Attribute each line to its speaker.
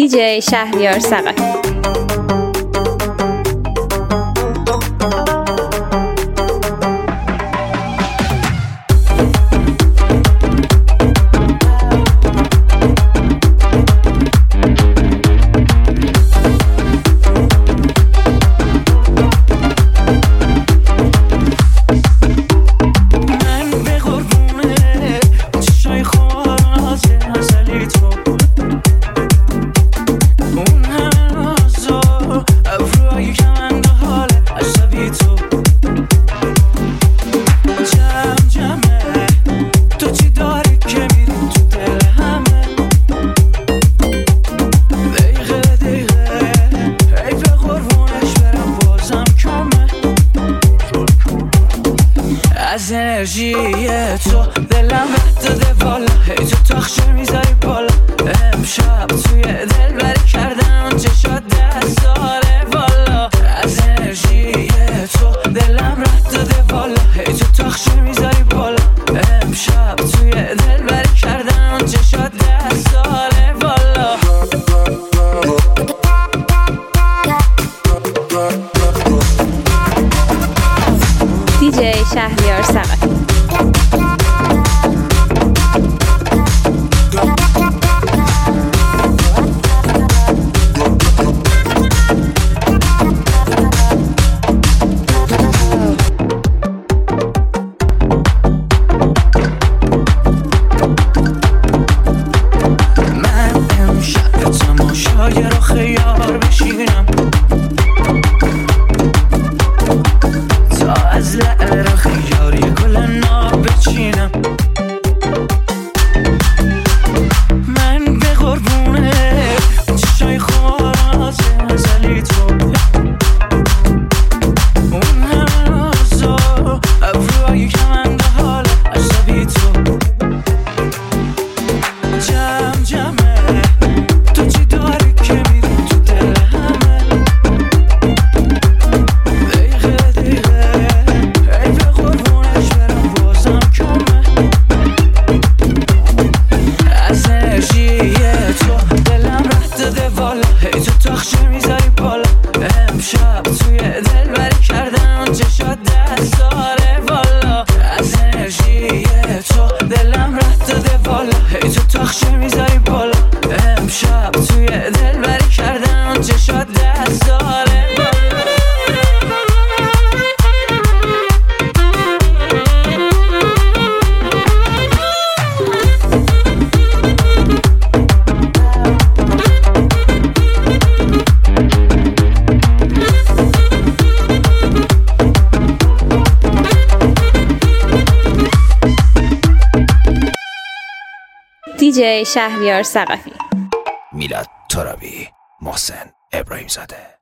Speaker 1: دیجی شهریار ثقفی.
Speaker 2: از انرژی تو دلم رد داده بالا، هی تو تاخچه میذاری بالا. امشب توی دل بری کردم چشات 10 ساله بالا. از انرژی تو دلم رد داده بالا، هی تو تاخچه میذاری بالا. امشب توی دل بری کردم چشات 10 ساله بالا.
Speaker 1: دیجی شهریار ثقفی.
Speaker 2: من امشب تماشای رو خیار بشینم، تا از لعل رو خیاری گل ناب بچینم. من به قربونه چشای خواهد ازلی تو، اون همه نازا ابروهای کمنده حال عصبی تو. جمع جمعه تو چی داری که میری تو دل همه. دقیقه دقیقه ای به قربونش برم بازم کمه. از انرژی تو دلم رد داده بالا، هی تو تاخچه میذاری بالا. امشب توی دل بری کردم چشات 10 ساله بالا. از انرژی تو دلم رد داده بالا، هی تو تاخچه میذاری بالا. امشب توی دل بری کردم چشات 10 ساله بالا.
Speaker 1: دیجی شهریار ثقفی.
Speaker 3: میلاد ترابی، محسن ابراهیم زاده.